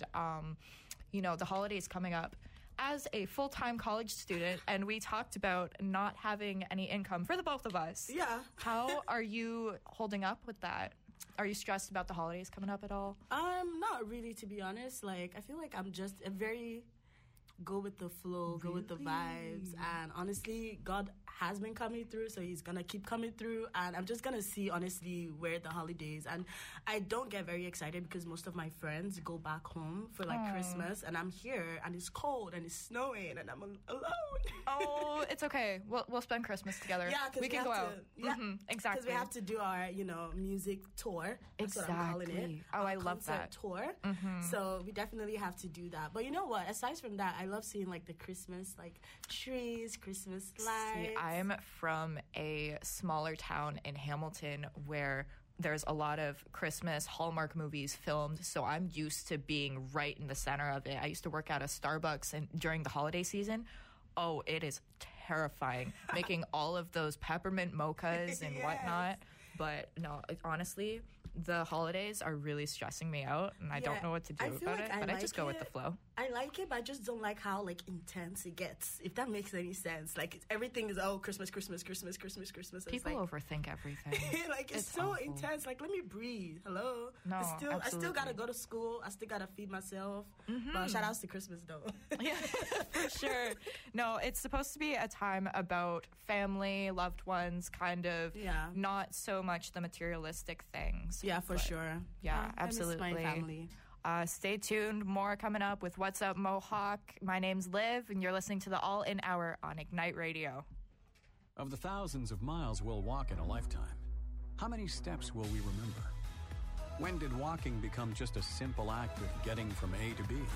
[SPEAKER 6] the holidays coming up, as a full-time college student, and we talked about not having any income for the both of us.
[SPEAKER 7] Yeah.
[SPEAKER 6] How are you holding up with that? Are you stressed about the holidays coming up at all?
[SPEAKER 7] Not really, to be honest. Like, I feel like I'm just a very go with the flow, go with the vibes. And honestly, God has been coming through, so he's going to keep coming through. And I'm just going to see, honestly, where the holidays. And I don't get very excited because most of my friends go back home for, like, Christmas. And I'm here, and it's cold, and it's snowing, and I'm alone.
[SPEAKER 6] Oh, it's okay. We'll spend Christmas together.
[SPEAKER 7] Yeah, because
[SPEAKER 6] we can go out.
[SPEAKER 7] Yeah,
[SPEAKER 6] exactly.
[SPEAKER 7] Because we have to do our, music tour. That's what I'm calling it.
[SPEAKER 6] Oh, I love that.
[SPEAKER 7] Tour. So we definitely have to do that. But you know what? Aside from that, I love seeing, like, the Christmas, like, trees, Christmas lights.
[SPEAKER 6] See, I'm from a smaller town in Hamilton where there's a lot of Christmas Hallmark movies filmed, so I'm used to being right in the center of it. I used to work at a Starbucks during the holiday season. Oh, it is terrifying making all of those peppermint mochas and whatnot. But no, honestly, the holidays are really stressing me out, and I don't know what to do about it, but I just go with the flow.
[SPEAKER 7] I like it, but I just don't like how, like, intense it gets, if that makes any sense. Like, everything is, Christmas.
[SPEAKER 6] People overthink everything.
[SPEAKER 7] Like, it's so awful. Intense. Like, let me breathe. Hello?
[SPEAKER 6] No,
[SPEAKER 7] I still got to go to school. I still got to feed myself. But shout outs to Christmas, though.
[SPEAKER 6] Yeah, for sure. No, it's supposed to be a time about family, loved ones, kind of, not so much the materialistic things.
[SPEAKER 7] Yeah, for sure.
[SPEAKER 6] Yeah, absolutely.
[SPEAKER 7] I miss my family.
[SPEAKER 6] Stay tuned. More coming up with What's Up Mohawk. My name's Liv, and you're listening to the All In Hour on Ignite Radio.
[SPEAKER 1] Of the thousands of miles we'll walk in a lifetime, how many steps will we remember? When did walking become just a simple act of getting from A to B?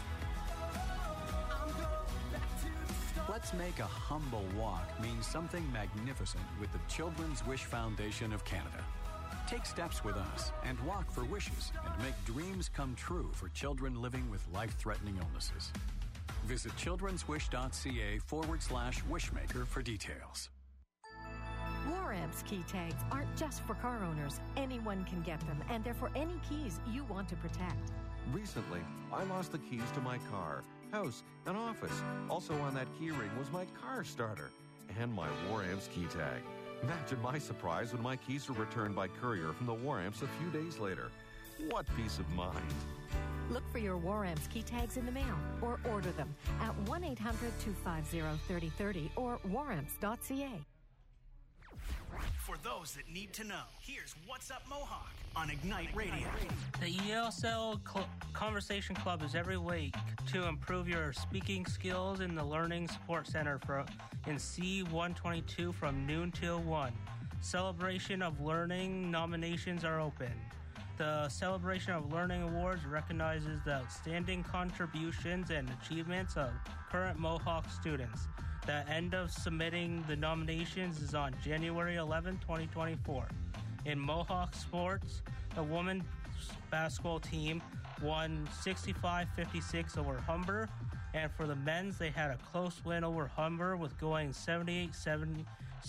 [SPEAKER 1] Let's make a humble walk mean something magnificent with the Children's Wish Foundation of Canada. Take steps with us and walk for wishes and make dreams come true for children living with life-threatening illnesses. Visit childrenswish.ca/wishmaker for details.
[SPEAKER 22] War-Amps key tags aren't just for car owners. Anyone can get them, and they're for any keys you want to protect.
[SPEAKER 23] Recently, I lost the keys to my car, house, and office. Also on that key ring was my car starter and my War-Amps key tag. Imagine my surprise when my keys were returned by courier from the War-Amps a few days later. What peace of mind.
[SPEAKER 22] Look for your War-Amps key tags in the mail or order them at 1-800-250-3030 or waramps.ca.
[SPEAKER 3] For those that need to know, here's What's Up Mohawk on Ignite Radio.
[SPEAKER 24] The ESL Conversation Club is every week to improve your speaking skills in the Learning Support Center in C122 from noon till 1. Celebration of Learning nominations are open. The Celebration of Learning Awards recognizes the outstanding contributions and achievements of current Mohawk students. The end of submitting the nominations is on January 11, 2024. In Mohawk sports, the women's basketball team won 65-56 over Humber, and for the men's, they had a close win over Humber with going 78-77.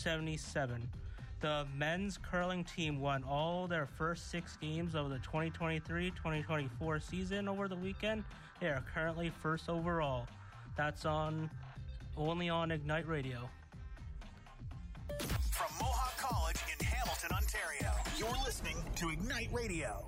[SPEAKER 24] The men's curling team won all their first 6 games of the 2023-2024 season over the weekend. They are currently first overall. That's only on Ignite Radio.
[SPEAKER 3] From Mohawk College in Hamilton, Ontario, you're listening to Ignite Radio.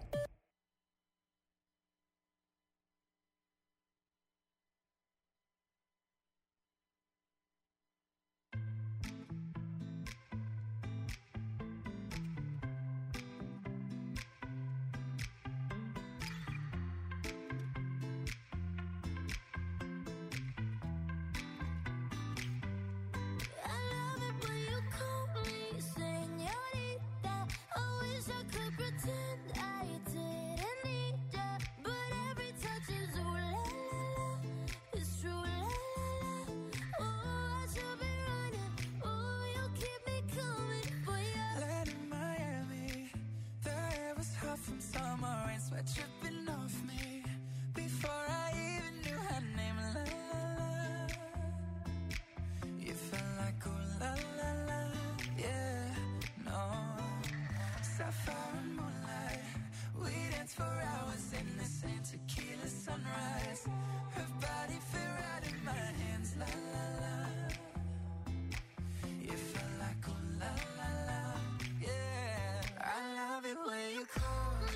[SPEAKER 21] From summer rain, sweat dripping off me before I even knew her name. La la la, you felt like ooh la la la, yeah, no. Sapphire and moonlight, we danced for hours in the same tequila sunrise. Her body fit right in my hands. La la la, you felt like ooh la la la, yeah. I love it when you call.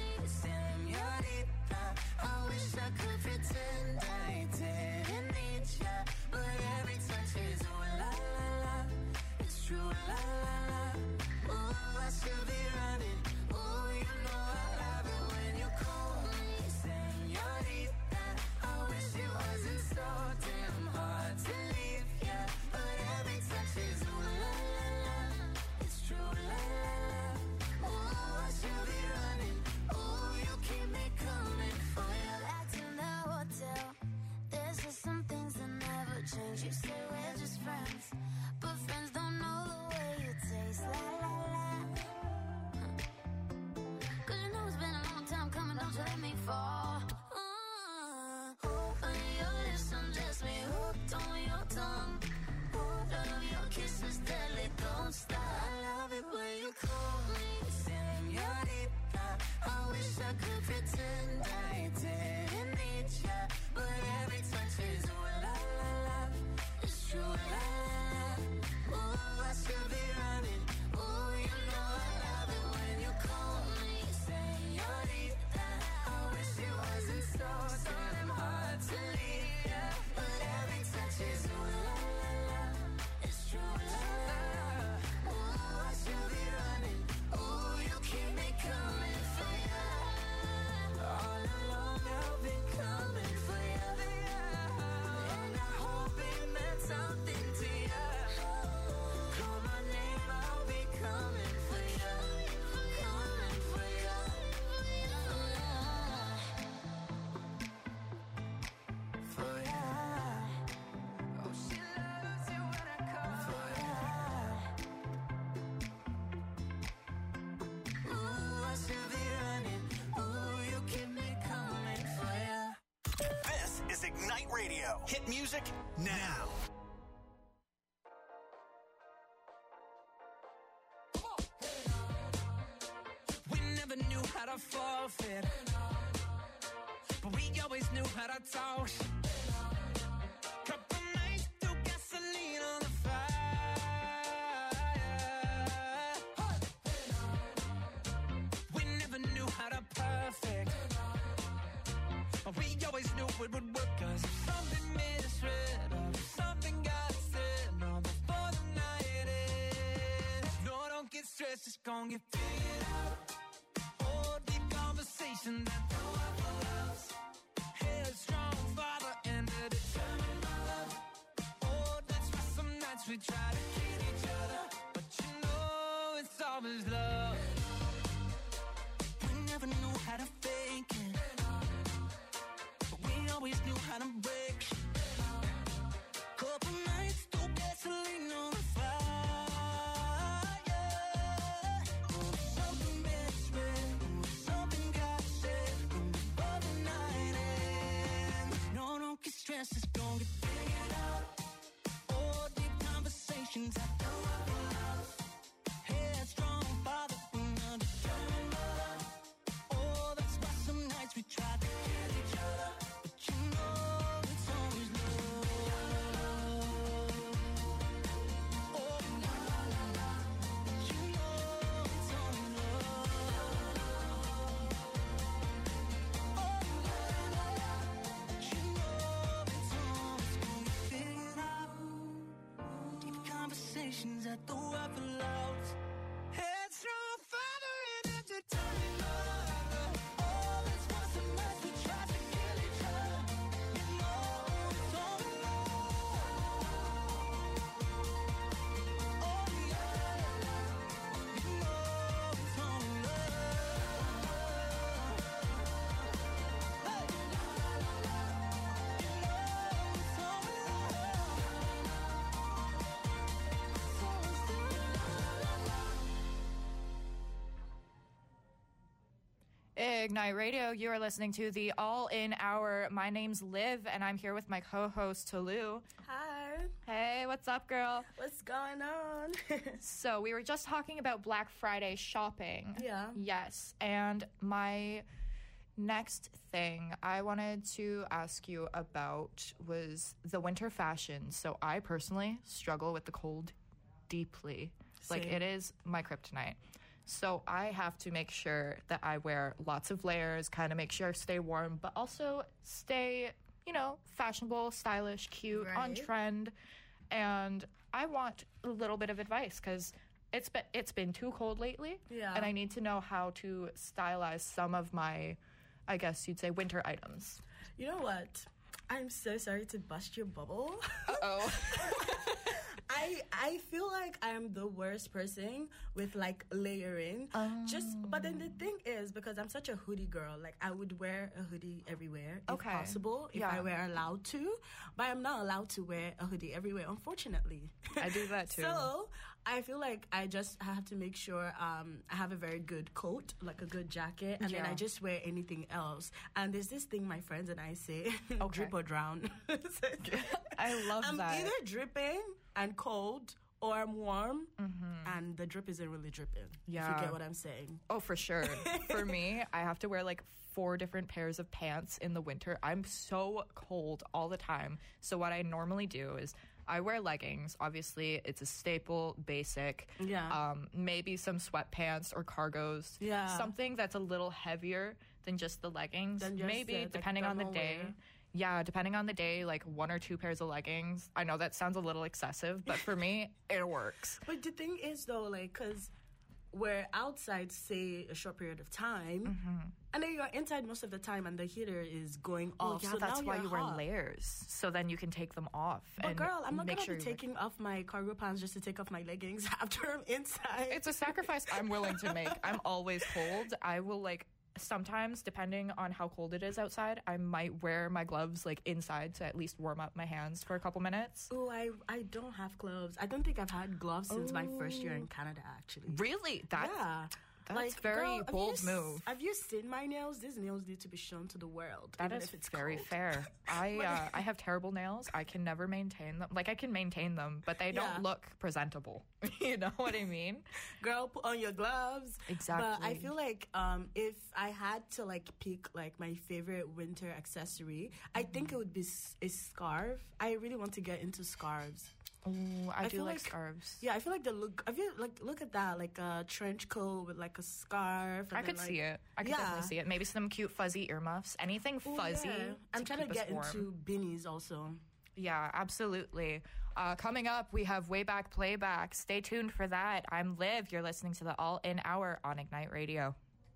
[SPEAKER 21] I wish I could pretend I didn't need ya, but every touch is ooh la la la, it's true la la la. Ooh, I should be running. Ooh, you know I love it when you call me señorita. I wish it wasn't so damn hard to leave ya, but every touch is ooh la la la, it's true la la la. Ooh, I should be running. Ooh, you keep me coming for you. Back in the hotel, there's just some things that never change. You say we're just friends, but friends don't know the way you taste. La la la. 'Cause you know it's been a long time coming, don't you let me fall. On your lips, undress me, hooked on your tongue. Love your kisses, deadly, don't stop. I love it when you call me señorita. I wish I could pretend I didn't need ya, but every touch is ooh la la la, it's true la la la. Ooh, I should be running. Ooh, you know I love it when you call me señorita. I wish it wasn't so damn hard to leave ya, but every touch is ooh la la la, it's true la la la. Ooh, I should be running. Ooh, you keep me coming for ya. All along I've been coming for ya, and I hope it meant something to ya. Call my name, I'll be coming for ya, coming for ya, for ya. Oh, she loves it when I call for ya. Ooh, I should be running. Ooh, you keep me coming for ya.
[SPEAKER 3] This is Ignite Radio. Hit music now.
[SPEAKER 21] We never knew how to forfeit, but we always knew how to talk. Couple nights threw gasoline on the fire. We never knew how to perfect, but we always knew it would work. 'Cause if something made us red, or if something got said, no, before the night ends. No, don't get stressed, it's gonna get figured out. Oh, deep conversation that throw up our loves. Headstrong father and a determined mother. Oh, that's why some nights we try to kid each other, but you know it's always love. We never knew how to the weapon loads. Headstrong, father, and entertaining mother. All this was a mess, we tried to kill each other. You know it's all oh yeah, you know it's all
[SPEAKER 6] Ignite Radio, you are listening to the All In Hour. My name's Liv, and I'm here with my co-host, Talu.
[SPEAKER 7] Hi.
[SPEAKER 6] Hey, what's up, girl?
[SPEAKER 7] What's going on?
[SPEAKER 6] So, we were just talking about Black Friday shopping.
[SPEAKER 7] Yeah.
[SPEAKER 6] Yes, and my next thing I wanted to ask you about was the winter fashion. So, I personally struggle with the cold deeply. Like,
[SPEAKER 7] Same.
[SPEAKER 6] it is my kryptonite. So I have to make sure that I wear lots of layers, kind of make sure I stay warm, but also stay, you know, fashionable, stylish, cute, on
[SPEAKER 7] Right.
[SPEAKER 6] trend. And I want a little bit of advice because it's been too cold lately.
[SPEAKER 7] Yeah.
[SPEAKER 6] And I need to know how to stylize some of my, I guess you'd say, winter items.
[SPEAKER 7] You know what? I'm so sorry to bust your bubble.
[SPEAKER 6] Uh-oh.
[SPEAKER 7] I feel like I'm the worst person with like layering. But then the thing is, because I'm such a hoodie girl, like I would wear a hoodie everywhere if
[SPEAKER 6] Okay.
[SPEAKER 7] possible, if
[SPEAKER 6] Yeah.
[SPEAKER 7] I were allowed to. But I'm not allowed to wear a hoodie everywhere, unfortunately.
[SPEAKER 6] I do that too.
[SPEAKER 7] So I feel like I just have to make sure I have a very good coat, like a good jacket, and then
[SPEAKER 6] Yeah.
[SPEAKER 7] I just wear anything else. And there's this thing my friends and I say, drip or drown.
[SPEAKER 6] I love
[SPEAKER 7] I'm
[SPEAKER 6] that.
[SPEAKER 7] either dripping and cold or I'm warm and the drip isn't really dripping. If
[SPEAKER 6] Yeah.
[SPEAKER 7] you get what I'm saying.
[SPEAKER 6] Oh, for sure. For me, I have to wear like 4 different pairs of pants in the winter. I'm so cold all the time. So what I normally do is I wear leggings. Obviously, it's a staple, basic.
[SPEAKER 7] Yeah.
[SPEAKER 6] Maybe some sweatpants or cargos.
[SPEAKER 7] Yeah.
[SPEAKER 6] Something that's a little heavier than just the leggings.
[SPEAKER 7] Than just
[SPEAKER 6] Maybe
[SPEAKER 7] the, like,
[SPEAKER 6] depending on the
[SPEAKER 7] thermal
[SPEAKER 6] day.
[SPEAKER 7] wear.
[SPEAKER 6] Yeah, depending on the day, like 1 or 2 pairs of leggings. I know that sounds a little excessive, but for me, it works.
[SPEAKER 7] But the thing is, though, like, because we're outside, say, a short period of time, and then you're inside most of the time, and the heater is going
[SPEAKER 6] Well,
[SPEAKER 7] off.
[SPEAKER 6] yeah,
[SPEAKER 7] so
[SPEAKER 6] that's
[SPEAKER 7] now
[SPEAKER 6] why
[SPEAKER 7] you're
[SPEAKER 6] you wear
[SPEAKER 7] hot.
[SPEAKER 6] layers, so then you can take them off.
[SPEAKER 7] But
[SPEAKER 6] and
[SPEAKER 7] girl, I'm not
[SPEAKER 6] make
[SPEAKER 7] gonna
[SPEAKER 6] sure
[SPEAKER 7] be
[SPEAKER 6] you look-
[SPEAKER 7] taking off my cargo pants just to take off my leggings after I'm inside.
[SPEAKER 6] It's a sacrifice I'm willing to make. I'm always cold. I will sometimes, depending on how cold it is outside, I might wear my gloves inside to at least warm up my hands for a couple minutes.
[SPEAKER 7] Oh, I don't have gloves. I don't think I've had gloves since my first year in Canada, actually.
[SPEAKER 6] Really? That's
[SPEAKER 7] Like,
[SPEAKER 6] very
[SPEAKER 7] girl,
[SPEAKER 6] bold move.
[SPEAKER 7] Have you seen my nails? These nails need to be shown to the world.
[SPEAKER 6] That
[SPEAKER 7] even
[SPEAKER 6] is
[SPEAKER 7] if it's
[SPEAKER 6] very
[SPEAKER 7] cold.
[SPEAKER 6] fair. I have terrible nails. I can never maintain them. Like, I can maintain them, but they
[SPEAKER 7] Yeah.
[SPEAKER 6] don't look presentable. You know what I mean?
[SPEAKER 7] Girl, put on your gloves.
[SPEAKER 6] Exactly.
[SPEAKER 7] But I feel like if I had to pick my favorite winter accessory, I think it would be a scarf. I really want to get into scarves.
[SPEAKER 6] Oh, I do
[SPEAKER 7] feel
[SPEAKER 6] like scarves.
[SPEAKER 7] Yeah, I feel like the look. I feel look at that, like a trench coat with a scarf.
[SPEAKER 6] I could see it. I could definitely see it. Maybe some cute fuzzy earmuffs. Anything
[SPEAKER 7] Ooh,
[SPEAKER 6] fuzzy.
[SPEAKER 7] yeah. I'm trying to
[SPEAKER 6] keep us
[SPEAKER 7] get
[SPEAKER 6] warm.
[SPEAKER 7] into beanies also.
[SPEAKER 6] Yeah, absolutely. Coming up, we have Way Back Playback. Stay tuned for that. I'm Liv. You're listening to the All In Hour on Ignite Radio.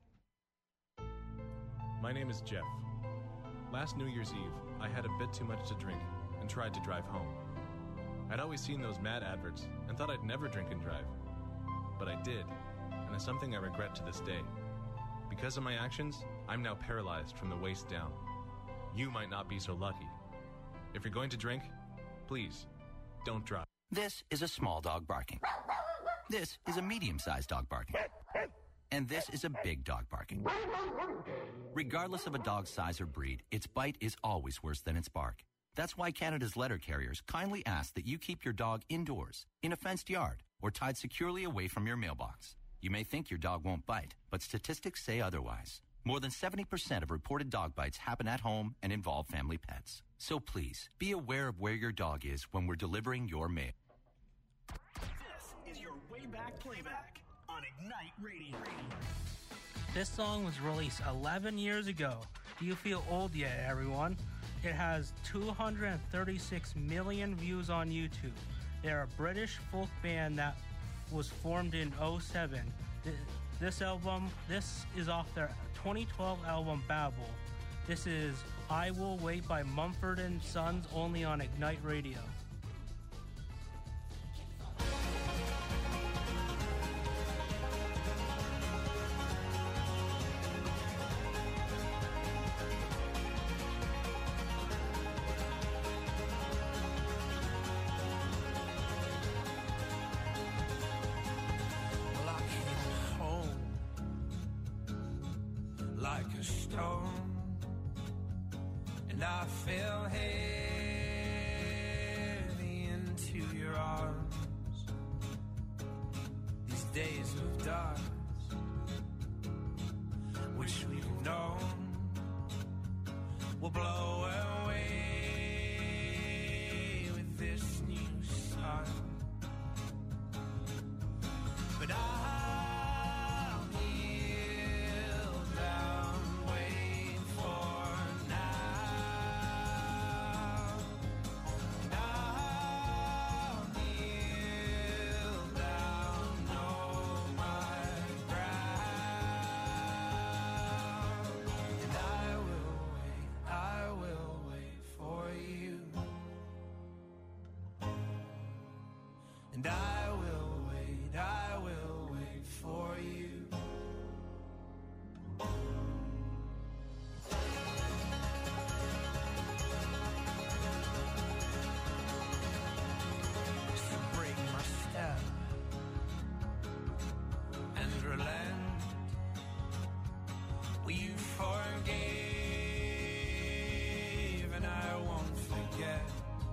[SPEAKER 2] My name is Jeff. Last New Year's Eve, I had a bit too much to drink and tried to drive home. I'd always seen those mad adverts and thought I'd never drink and drive. But I did, and it's something I regret to this day. Because of my actions, I'm now paralyzed from the waist down. You might not be so lucky. If you're going to drink, please, don't drive.
[SPEAKER 4] This is a small dog barking. This is a medium-sized dog barking. And this is a big dog barking. Regardless of a dog's size or breed, its bite is always worse than its bark. That's why Canada's letter carriers kindly ask that you keep your dog indoors, in a fenced yard, or tied securely away from your mailbox. You may think your dog won't bite, but statistics say otherwise. More than 70% of reported dog bites happen at home and involve family pets. So please, be aware of where your dog is when we're delivering your mail.
[SPEAKER 3] This is your Way Back Playback on Ignite Radio.
[SPEAKER 24] This song was released 11 years ago. Do you feel old yet, everyone? It has 236 million views on YouTube. They're a British folk band that was formed in 2007. This is off their 2012 album Babel. This is I Will Wait by Mumford & Sons, only on Ignite Radio.
[SPEAKER 19] Well, I came home like a stone, and I fell heavy into your arms. These days of dark, which we've known, will blow away with this new sun. But I'll kneel down, wait for now. And I'll kneel down, know my ground. And I will wait for you. And I will wait for you. So break my step and relent. Well, you forgave, and I won't forget.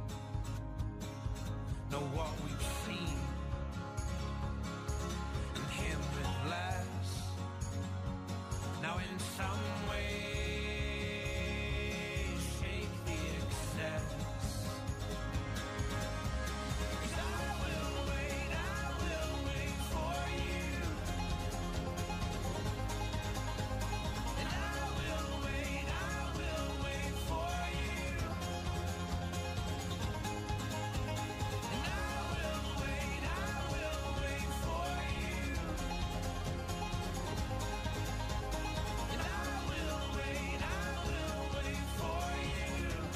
[SPEAKER 19] Know what we've seen, and him with less. Now in some way, shake the excess. 'Cause I will wait for you. And I will wait for you. And I will wait for you. And I will wait for you.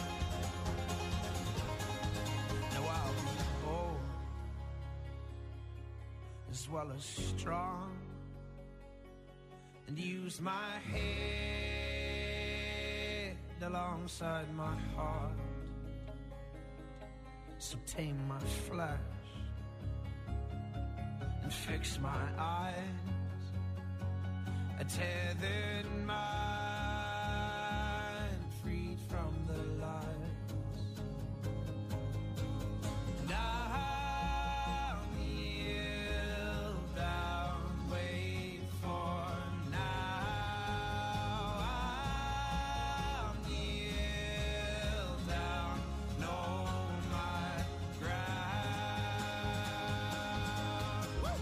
[SPEAKER 19] Now I'll be bold as well as strong, and use my head alongside my heart. So tame my flesh and fix my eyes. A tethered mind, freed from the lies. And I'll kneel down, wait for now. I'll kneel down, know my ground. Woo!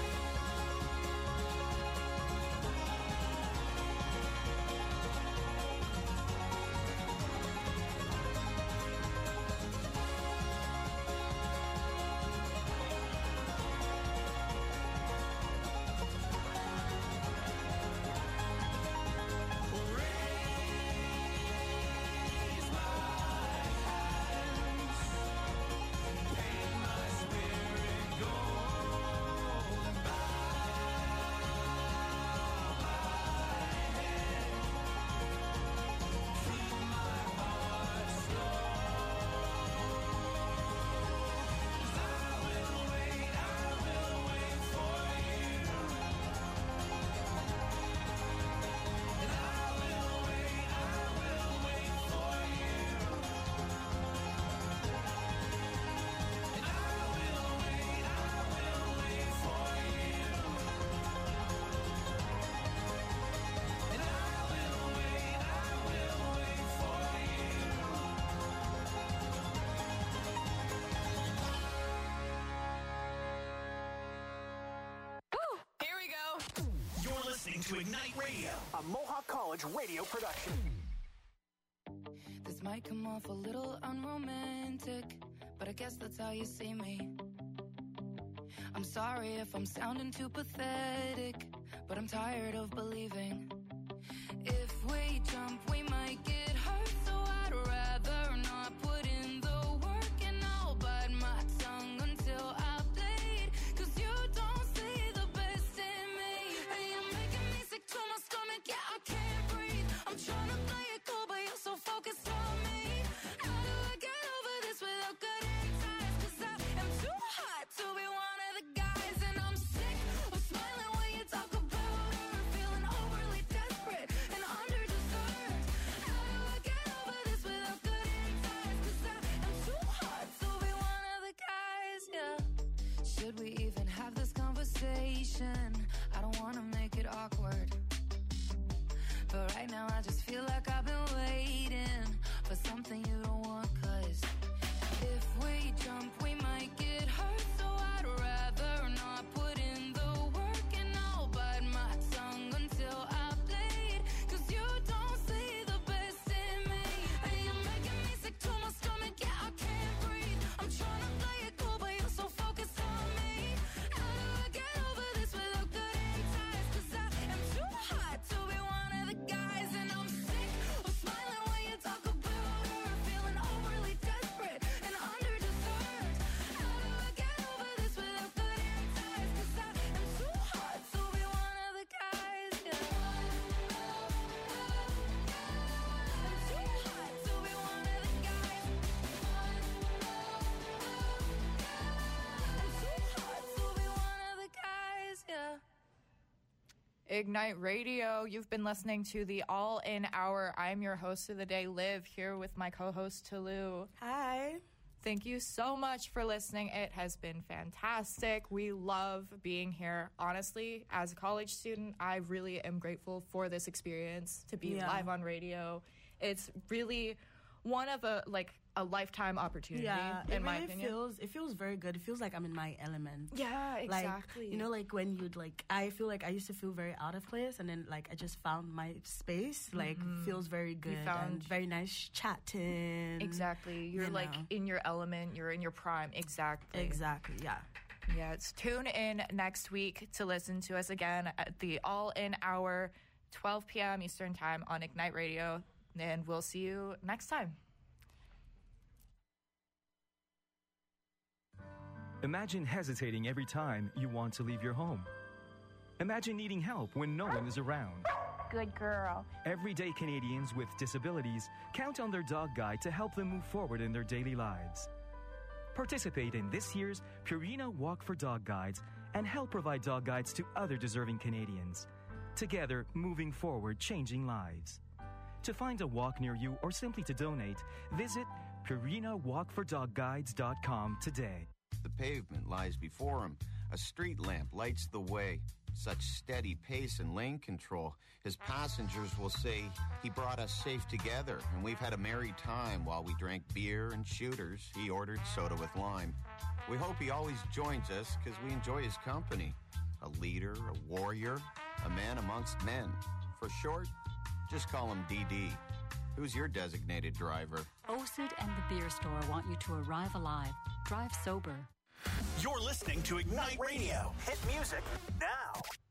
[SPEAKER 3] listening to Ignite Radio, a Mohawk College radio production.
[SPEAKER 5] This might come off a little unromantic, but I guess that's how you see me. I'm sorry if I'm sounding too pathetic, but I'm tired of believing. If we jump, we might get hurt, so I'd rather not put in the work, and I'll bite my tongue until I bleed, 'cause you don't see the best in me. And you're making me sick to my stomach, yeah, I can't breathe. I'm trying to play it cool, but you're so focused on me. How do I get over this without cutting ties? 'Cause I am too hot to be one of the guys, and I'm sick of smiling when you talk about her, feeling overly desperate and under-deserved. How do I get over this without cutting ties? 'Cause I am too hot to be one of the guys, yeah. Should we even have this conversation? I don't want to make it awkward, but right now I just feel like I've been waiting for something you don't want, 'cause if we jump, we might get hurt, so I'd rather not put in the work, and I'll bite my tongue until I bleed, 'cause you don't see the best in me. And you're making me sick to my stomach, yeah, I can't breathe. I'm trying to play it cool, but you're so focused on me. How do I get over this without cutting ties? 'Cause I am too hot to be one of the guys, and I'm sick of smiling when you talk about her, feeling overly desperate and under-deserved. How do I get over this without cutting ties? 'Cause I am too hot to be one of the guys, yeah. I'm too hot to be one of the guys. I'm too hot to be one of the guys, yeah.
[SPEAKER 6] Ignite Radio. You've been listening to the All In Hour. I'm your host of the day, Liv, here with my co-host, Tulu.
[SPEAKER 7] Hi.
[SPEAKER 6] Thank you so much for listening. It has been fantastic. We love being here. Honestly, as a college student, I really am grateful for this experience to be live on radio. It's really one of a lifetime opportunity, in my opinion.
[SPEAKER 7] It feels very good. It feels like I'm in my element.
[SPEAKER 6] Yeah, exactly.
[SPEAKER 7] Like, you know, like when you'd I feel like I used to feel very out of place, and then I just found my space. Feels very good.
[SPEAKER 6] You found
[SPEAKER 7] and very nice chatting.
[SPEAKER 6] Exactly. You're in your element. You're in your prime. Exactly.
[SPEAKER 7] Exactly. Yeah.
[SPEAKER 6] Yes. Tune in next week to listen to us again at the All In Hour, 12 p.m. Eastern Time on Ignite Radio, and we'll see you next time.
[SPEAKER 8] Imagine hesitating every time you want to leave your home. Imagine needing help when no one is around.
[SPEAKER 11] Good girl.
[SPEAKER 8] Everyday Canadians with disabilities count on their dog guide to help them move forward in their daily lives. Participate in this year's Purina Walk for Dog Guides and help provide dog guides to other deserving Canadians. Together, moving forward, changing lives. To find a walk near you or simply to donate, visit PurinaWalkForDogGuides.com today.
[SPEAKER 12] The pavement lies before him. A street lamp lights the way. Such steady pace and lane control. His passengers will say he brought us safe together, and we've had a merry time while we drank beer and shooters. He ordered soda with lime. We hope he always joins us because we enjoy his company. A leader, a warrior, a man amongst men. For short, just call him DD. Who's your designated driver?
[SPEAKER 25] OSID and the beer store want you to arrive alive. Drive sober.
[SPEAKER 3] You're listening to Ignite Radio. Hit music now.